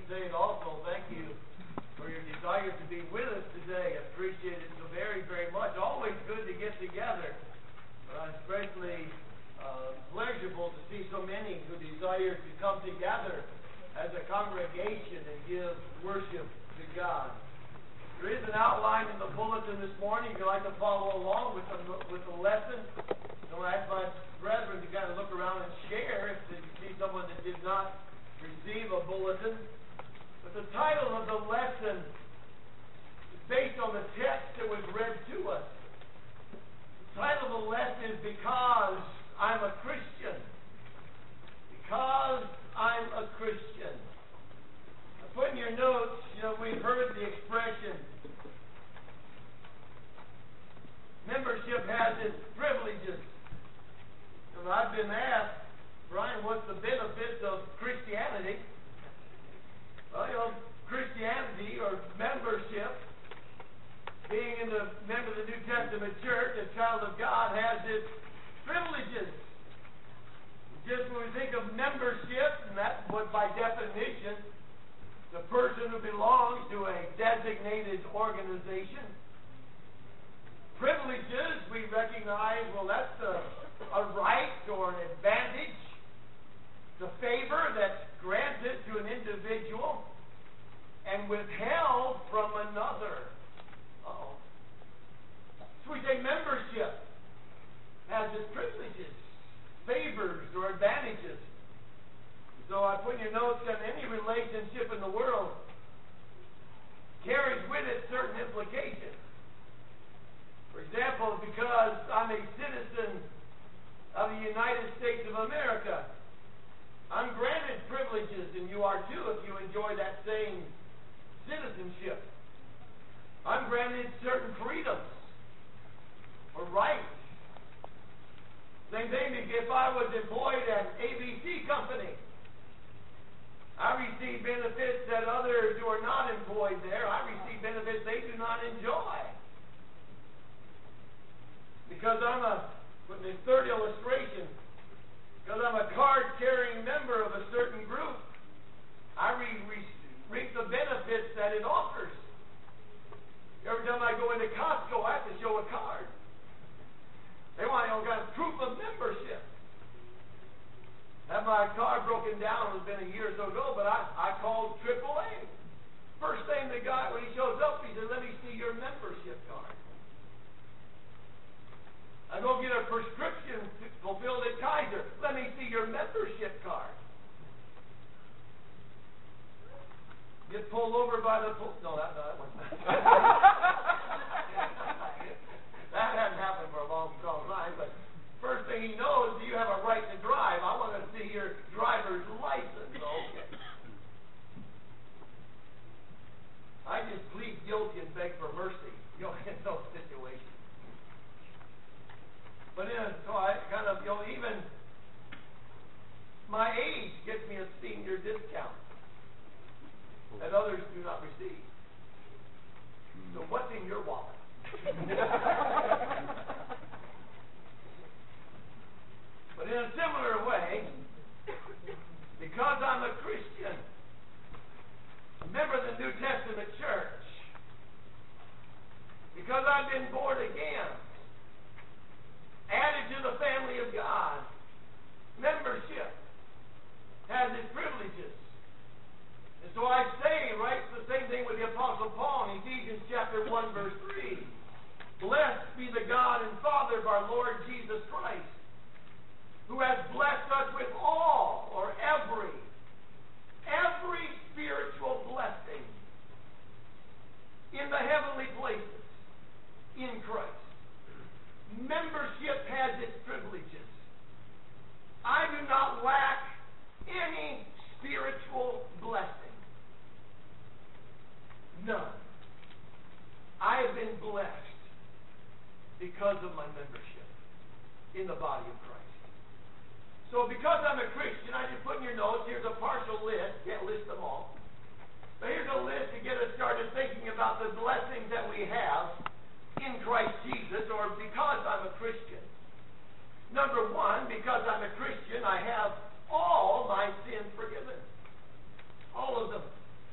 say it also. Thank you for your desire to be with us today. I appreciate it so very, very much. Always good to get together. Especially pleasurable to see so many who desire to come together as a congregation and give worship to God. There is an outline in the bulletin this morning. If you'd like to follow along with the lesson, I'm going to ask my brethren to kind of look around and share if you see someone that did not receive a bulletin. But the title of the lesson is based on the text that was read to us. The title of the lesson is Because I'm a Christian. Because I'm a Christian. Put in your notes, we've heard the expression, membership has its privileges. And I've been asked, Brian, what's the benefits of Christianity? Well, Christianity or membership, being a member of the New Testament church, a child of God, has its privileges. Just when we think of membership, and that's what by definition, the person who belongs to a designated organization. Privileges, we recognize, well, that's a right or an advantage, the favor that's granted to an individual and withheld from another. So we say membership has its privileges, favors, or advantages. So I put in your notes that any relationship in the world carries with it certain implications. For example, because I'm a citizen of the United States of America, I'm granted privileges, and you are too if you enjoy that same citizenship. I'm granted certain freedoms or rights. Same thing if I was employed at ABC Company. I receive benefits that others who are not employed there, I receive benefits they do not enjoy. Because with this third illustration, because I'm a card-carrying member of a certain group, I reap the benefits that it offers. Every time I go into Costco, I have to show a card. They want got proof of membership. Had my car broken down, it's been a year or so ago, but I called AAA. First thing the guy, when he shows up, he said, let me see your membership card. I go get a prescription fulfilled at Kaiser. Let me see your membership card. Get pulled over by the police. No, that wasn't that hadn't happened for a long time, but first thing he knows, do you have a right to drive? I want to see your driver's license. Okay. I just plead guilty and beg for mercy. In those situations. But so I kind of, even my age gets me a senior discount that others do not receive. So what's in your wallet? But in a similar way, because I'm a Christian, a member of the New Testament church, because I've been born again, added to the family of God, membership has its privileges. And so I say, right, the same thing with the Apostle Paul in Ephesians chapter 1, verse 3. Blessed be the God and Father of our Lord Jesus Christ, who has blessed us with all, or every spiritual blessing in the heavenly places in Christ. Membership has its privileges. I do not lack any spiritual blessing. None. I have been blessed because of my membership in the body of Christ. So because I'm a Christian, I just put in your notes, here's a partial list. Can't list them all. But here's a list to get us started thinking about the blessings that we have in Christ Jesus, or because I'm a Christian. Number one, because I'm a Christian, I have all my sins forgiven. All of them.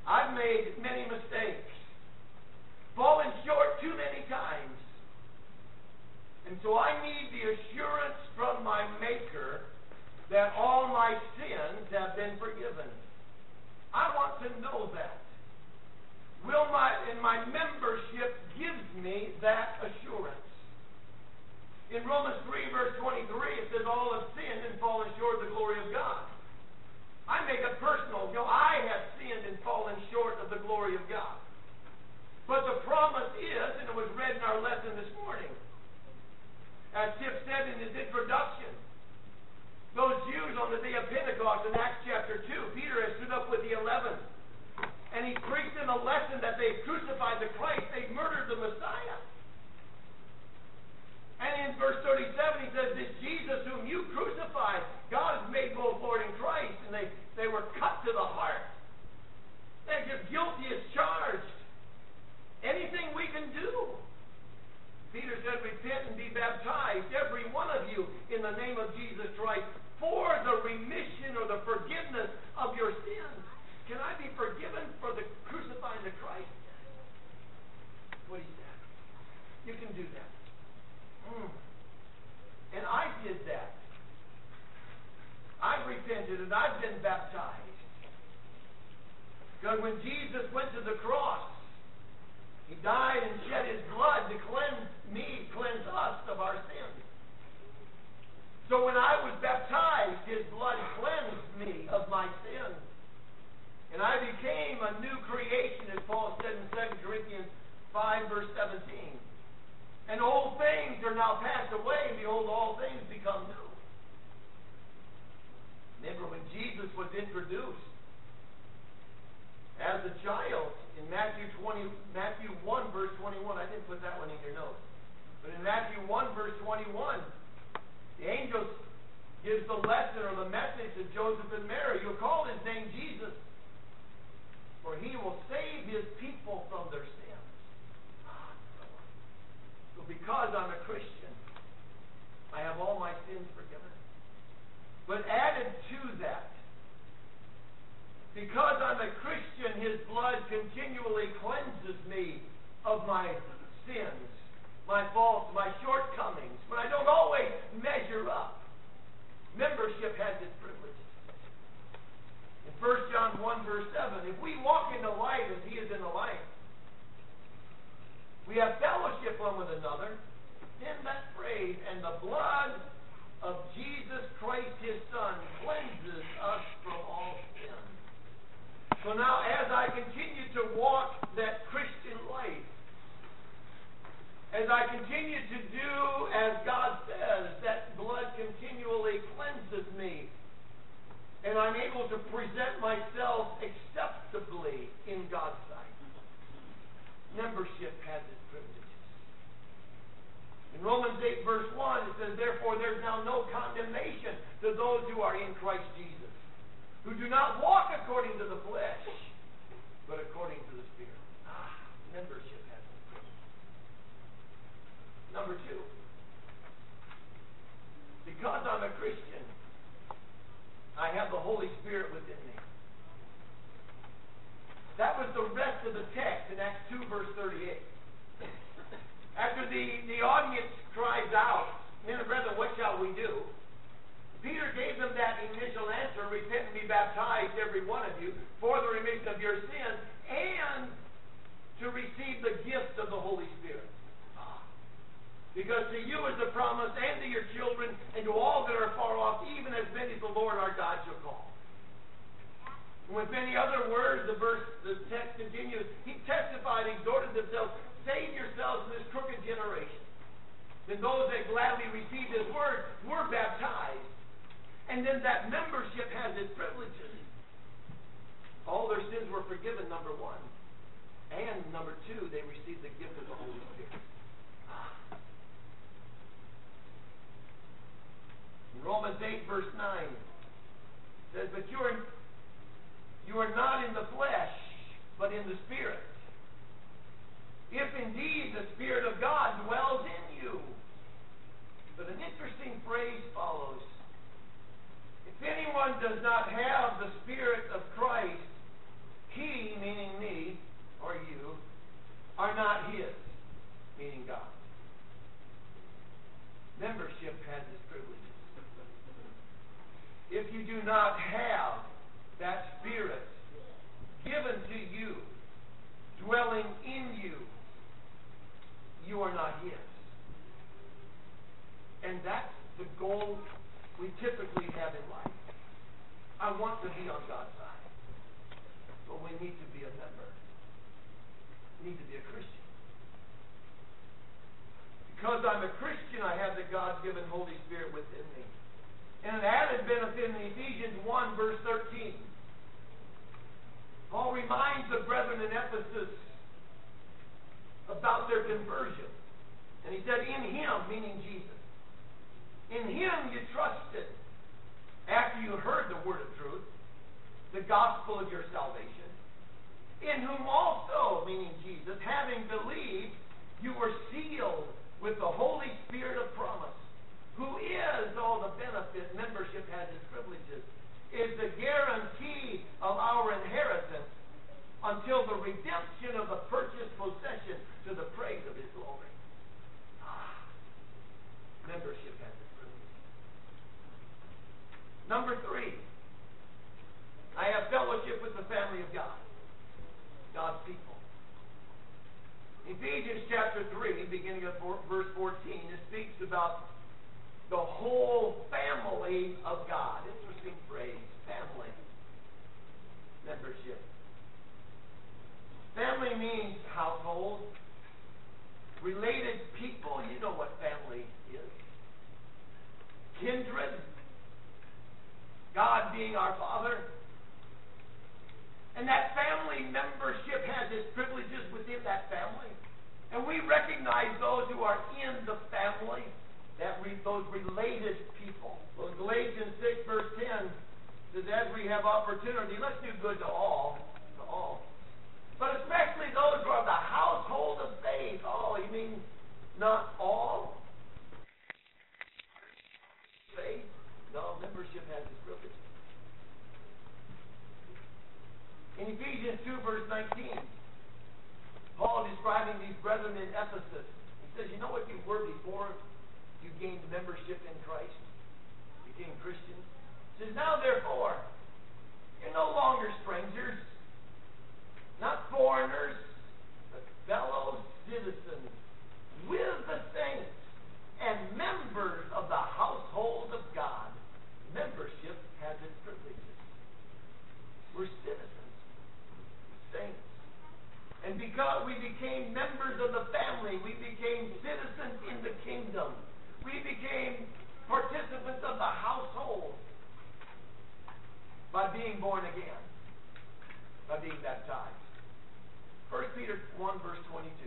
I've made many mistakes, fallen short too many times. And so I need the assurance from my Maker that all my sins have been forgiven. I want to know that. My membership gives me that assurance. In Romans 3, verse 23, it says, all have sinned and fallen short of the glory of God. I make it personal. I have sinned and fallen short of the glory of God. But the promise is, and it was read in our lesson this morning, as Tip said in his introduction, those Jews on the day of Pentecost in Acts chapter 2, Peter has stood up with the 11, and he preached them a lesson that they've crucified the Christ, they've murdered the Messiah. And in verse 37 he says, this Jesus whom you crucified, God has made both Lord and Christ, and they were cut to the heart. They're just guilty as charged. Anything we can do. Peter said, repent and be baptized, every one of you, in the name of Jesus Christ, for the remission or the forgiveness of your sins. Can I be forgiven for the crucifying the Christ? What he said. You can do that. And I did that. I've repented and I've been baptized. Because when Jesus went to the cross, he died and shed his blood to cleanse us of our sins. So when I was baptized, his blood cleansed me of my sins. And I became a new creation, as Paul said in 2 Corinthians 5, verse 17. And old things are now passed away, and behold, all things become new. Remember when Jesus was introduced as a child in Matthew 1, verse 21. I didn't put that one in your notes. But in Matthew 1, verse 21, the angel gives the lesson or the message to Joseph and Mary. You'll call his name Jesus, for he will save his people from their sins. So because I'm a Christian, I have all my sins forgiven. But added to that, because I'm a Christian, his blood continually cleanses me of my sins, my faults, my shortcomings, when I don't always measure up. Membership has its privileges. In 1 John 1, verse 7, if we walk in the light as he is in the light, we have fellowship one with another, then that phrase, and the blood of Jesus Christ his Son cleanses us from all sin. So now, as I continue to walk that Christian life, as I continue to do as God says, that blood continually cleanses me, and I'm able to present myself acceptably in God's sight. Membership has its privileges. In Romans 8, verse 1, it says, therefore there's now no condemnation to those who are in Christ Jesus, who do not walk according to the flesh, but according to the Spirit. Membership has its privileges. Number 2, because I'm a Christian, I have the Holy Spirit within me. That was the rest of the text in Acts 2, verse 38. After the audience cries out, men and brethren, what shall we do? Peter gave them that initial answer, repent and be baptized, every one of you, for the remission of your sins, and to receive the gift of the Holy Spirit. Because to you is the promise, and to your children, and to all that are far off, even as many as the Lord our God shall call. And with many other words, the text continues, he testified, exhorted themselves, save yourselves in this crooked generation. Then those that gladly received his word were baptized. And then that membership has its privileges. All their sins were forgiven, number 1. And number 2, they received the gift of the Holy Spirit. Romans 8, verse 9 says, but you are not in the flesh, but in the Spirit. If indeed the Spirit of God dwells in you. But an interesting phrase follows. If anyone does not have the Spirit of Christ, he, meaning not have that Spirit given to you, dwelling in you, you are not His. And that's the goal we typically have in life. I want to be on God's side. But we need to be a member. We need to be a Christian. Because I'm a Christian, I have the God-given Holy Spirit within me. And an added benefit in Ephesians 1, verse 13. Paul reminds the brethren in Ephesus about their conversion. And he said, in Him, meaning Jesus. In Him you trusted after you heard the word of truth, the gospel of your salvation, in whom also, meaning Jesus, having believed, you were sealed with the Holy Spirit of promise, who is all the benefit membership has its privileges, is the guarantee of our inheritance until the redemption of the purchased possession to the praise of His glory. Membership has its privileges. Number 3, I have fellowship with the family of God, God's people. Ephesians chapter 3, beginning of verse 14, it speaks about the whole family of God. Interesting phrase, family. Membership. Family means household. Related people, you know what family is. Kindred. God being our Father. And that family membership has its privileges within that family. And we recognize those who are in the family, those related people. Well, Galatians 6, verse 10 says, as we have opportunity, let's do good to all. To all. But especially those who are the household of faith. Oh, you mean not all? Faith? No, membership has its privileges. In Ephesians 2, verse 19, Paul describing these brethren in Ephesus. He says, you know what you were before you gained membership in Christ? You became Christians. He says, now therefore, you're no longer strangers, not foreigners, but fellow citizens with the saints and members of the household of God. Membership has its privileges. We're citizens, saints. And because we became members of the family, we became citizens in the kingdom. We became participants of the household by being born again, by being baptized. 1 Peter 1, verse 22.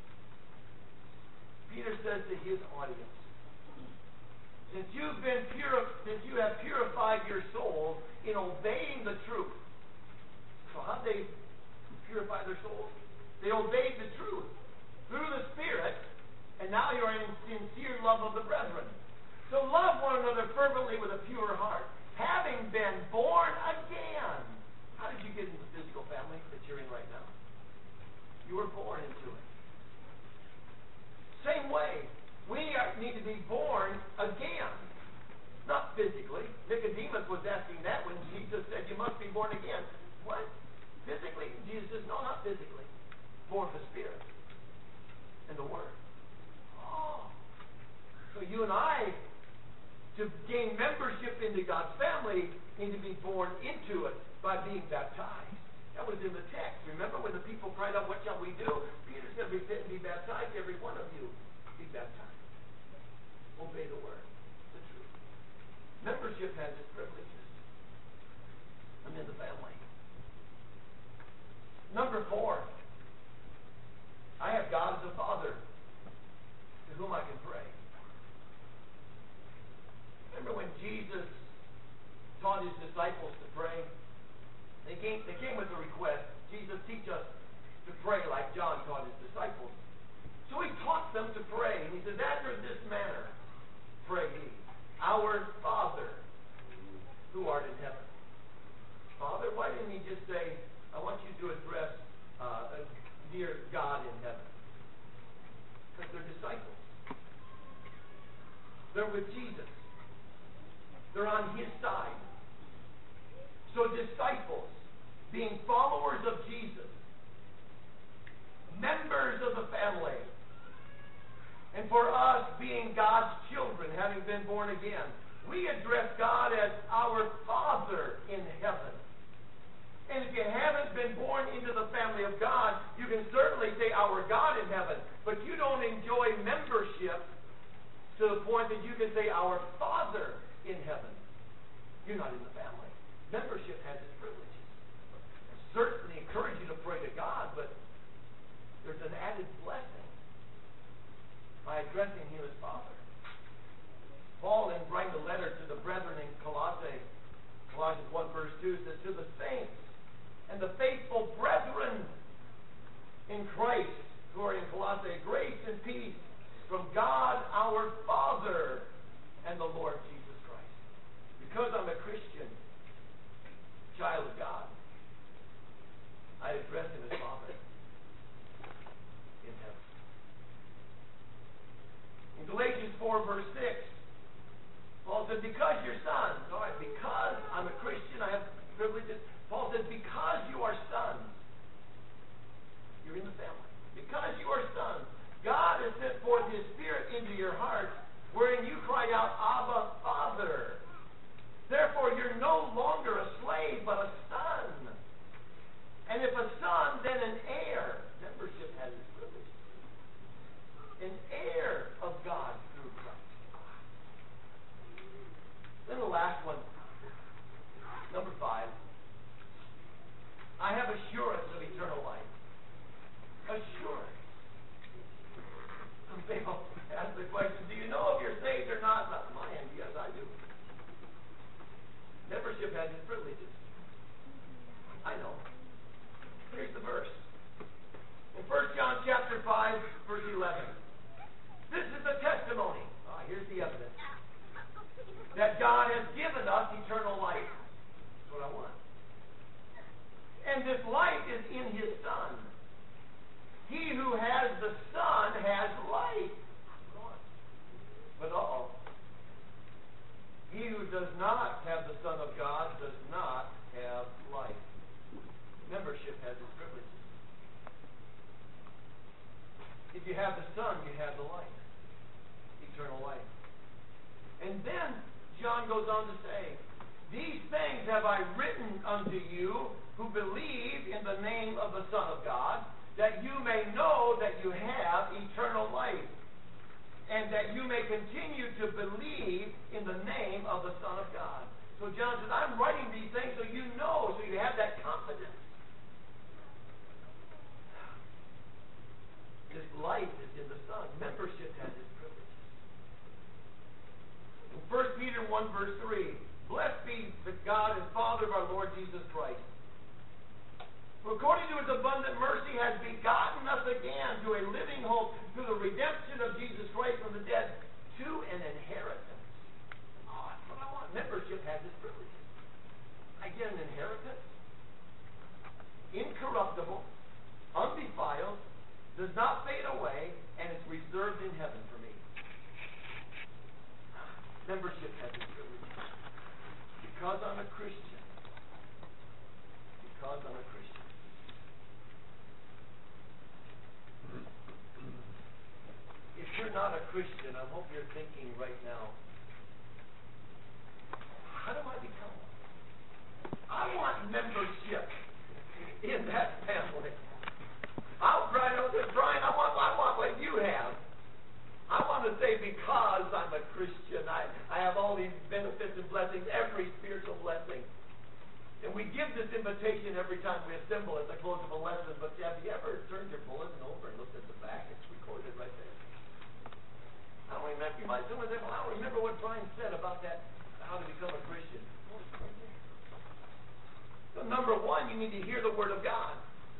Peter says to his audience, since you have purified your souls in obeying the truth. So how did they purify their souls? They obeyed the truth through the Spirit, and now you are in sincere love of the brethren. So love one another fervently with a pure heart, having been born again. How did you get into the physical family that you're in right now? You were born into it. Same way, we need to be born again. Not physically. Nicodemus was asking that when Jesus said, you must be born again. What? Physically? Jesus says, no, not physically. Born of the Spirit and the Word. Oh. So you and I, to gain membership into God's family, need to be born into it by being baptized. That was in the text. Remember when the people cried out, what shall we do? Peter said, be baptized, every one of you. Be baptized. Obey the Word, the truth. Membership has its privileges. I'm in the family. Number 4, I have God as a Father to whom I can pray. Remember when Jesus taught His disciples to pray? They came with a request. Jesus, teach us to pray like John taught his disciples. So He taught them to pray. And He says, after this manner, pray ye, our Father, who art in heaven. Father, why didn't He just say, I want you to address dear God in heaven? Because they're disciples. They're with Jesus. They're on His side. So disciples, being followers of Jesus, members of the family, and for us being God's children, having been born again, we address God as our Father in heaven. And if you haven't been born into the family of God, you can certainly say our God in heaven, but you don't enjoy membership to the point that you can say our Father in heaven. You're not in the family. Membership has its privileges. I certainly encourage you to pray to God, but there's an added blessing by addressing Him as Father. Paul, in writing a letter to the brethren in Colossae, Colossians 1 verse 2, says, to the saints and the faithful brethren in Christ who are in Colossae, grace and peace from God our Father and the Lord Jesus Christ. Because I'm a Christian, child of God, I address Him as Father in heaven. In Galatians 4 verse 6, Paul said, because you're sons, all right, because I'm a Christian, I have privileges. Paul says, because you are sons, you're in the family. Because you are sons, God has sent forth His Spirit into your heart, wherein you cry out, Abba, Father. Therefore, you're no longer a slave, but a son. And if a son, then an heir. Membership has its privileges. An heir of God through Christ. Then the last one, number 5. I have assurance of eternal life. Assurance. Some people ask the question, do you know if you're saved or not? Not on my end. Yes, I do. Membership has its privileges. I know. Here's the verse. In 1 John chapter 5, verse 11. This is the testimony. Here's the evidence. That God has given us eternal life. That's what I want. And this life is in His Son. He who has the Son has life. But he who does not have the Son of God does not have life. Membership has its privileges. If you have the Son, you have the life. Eternal life. And then John goes on to say, these things have I written unto you who believe in the name of the Son of God, that you may know that you have eternal life, and that you may continue to believe in the name of the Son of God. So John says, I'm writing these things so you know, so you have that confidence. This life is in the Son. Membership has its privileges. In 1 Peter 1 verse 3, blessed be the God and Father of our Lord Jesus Christ, who according to His abundant mercy has begotten us again to a living hope through the redemption of Jesus Christ from the dead to an inheritance. That's what I want. Membership has its privileges. I get an inheritance, incorruptible, undefiled, does not fade away, and it's reserved in heaven for me. Membership has its privileges. Because I'm a Christian. Because I'm a Christian. If you're not a Christian, I hope you're thinking right now, how do I become one? I want membership in that family. I'll try to say, Brian, I want what you have. I want to say, because I'm a Christian, I have all these benefits and blessings, every spiritual blessing. And we give this invitation every time we assemble at the close of a lesson, but have you ever turned your bulletin over and looked at the back? It's recorded right there. I don't remember. You might someone say, well, I don't remember what Brian said about that, how to become a Christian. Oh, it's right there. So number 1, you need to hear the Word of God.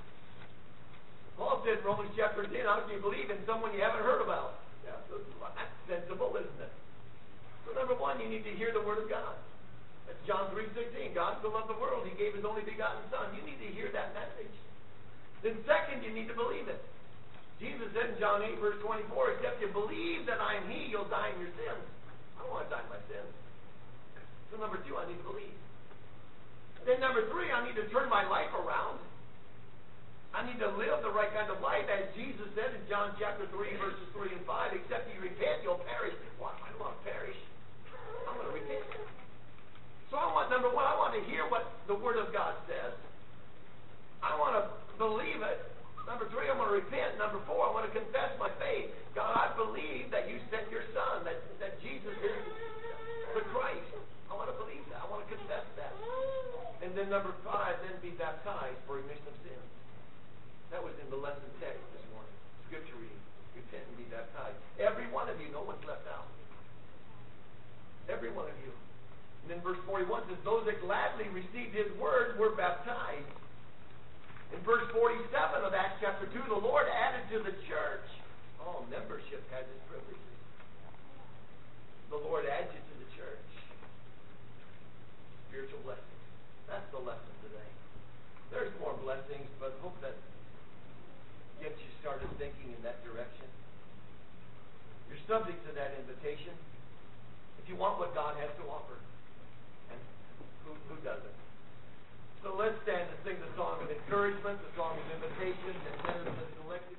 Paul said in Romans chapter 10, how can you believe in someone you haven't heard about? Yeah, so that's sensible, isn't it? So number 1, you need to hear the Word of God. That's John 3:16. God so loved the world, He gave His only begotten Son. You need to hear that message. Then second, you need to believe it. Jesus said in John 8, verse 24, except you believe that I am He, you'll die in your sins. I don't want to die in my sins. So number 2, I need to believe. Then number 3, I need to turn my life around. I need to live the right kind of life, as Jesus said in John chapter 3, verses 3 and 5. Except you repent, you'll perish. Well, I don't want to perish. I want to repent. So I want, number 1, I want to hear what the Word of God says. I want to believe it. Number 3, I want to repent. Number 4, I want to confess my faith. God, I believe that you sent your Son, that Jesus is the Christ. I want to believe that. I want to confess that. And then number 5, then be baptized for remission of sins. That was in the lesson text this morning. Scripture reading. Repent and be baptized. Every one of you, no one's left out. Every one of you. And then verse 41 says, those that gladly received his word were baptized. In verse 47 of Acts chapter 2, the Lord added to the church. Oh, membership has its privileges. The Lord adds you to the church. Spiritual blessings. That's the lesson today. There's more blessings, but hope that gets you started thinking in that direction. You're subject to that invitation. If you want what God has to offer. And who doesn't? So let's stand and sing the song of encouragement, the song of invitation, and then the collective.